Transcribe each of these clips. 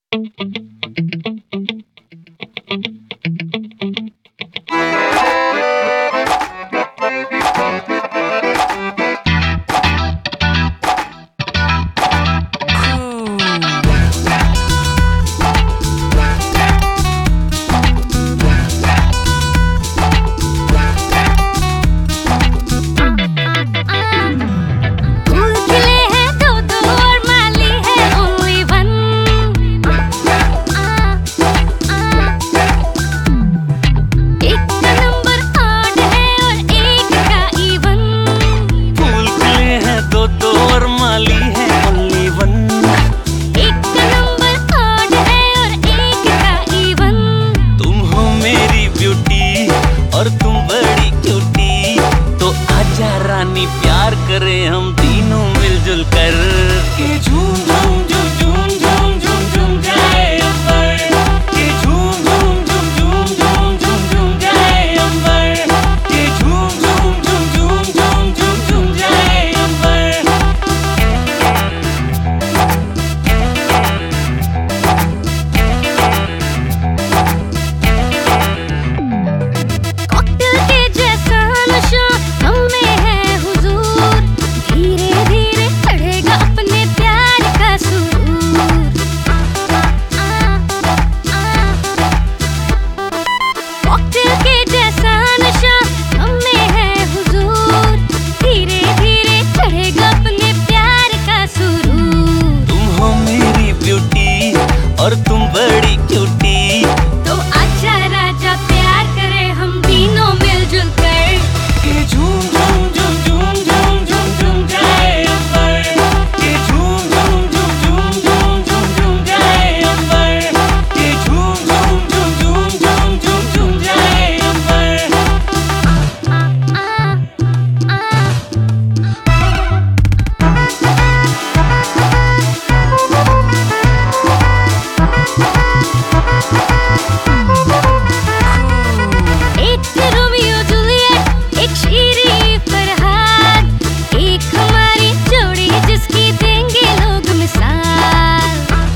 और तुम बड़ी क्यूटी, तो आजा रानी प्यार करें हम तीनों मिलजुल कर। कि झूम झूम झूम झूम झूम झूम झूम जाए अंबर, कि झूम झूम झूम झूम झूम झूम झूम जाए अंबर, कि झूम झूम झूम झूम झूम झूम झूम जाए अंबर। और तुम बड़ी क्यूटी, तो आजा राजा प्यार करें हम तीनों मिलजुल कर। कि झूम झूम झूम झूम झूम झूम झूम जाए अंबर, कि झूम झूम झूम झूम झूम झूम झूम जाए अंबर, कि झूम झूम झूम झूम झूम झूम झूम जाए अंबर। एक रोमियो जूलियट, एक शीरी फरहाद, एक हमारी जोड़ी जिसकी देंगे लोग मिसाल।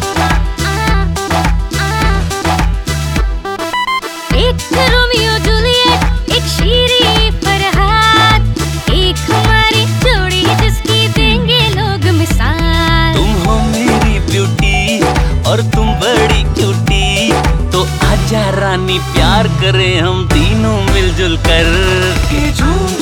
एक रोमियो जूलियट, एक शीरी फरहाद, एक हमारी जोड़ी जिसकी देंगे लोग मिसाल। तुम हो मेरी ब्यूटी और तुम बड़ी क्यूटी, तो आजा रानी प्यार करें हम तीनों मिलजुल कर। कि झूम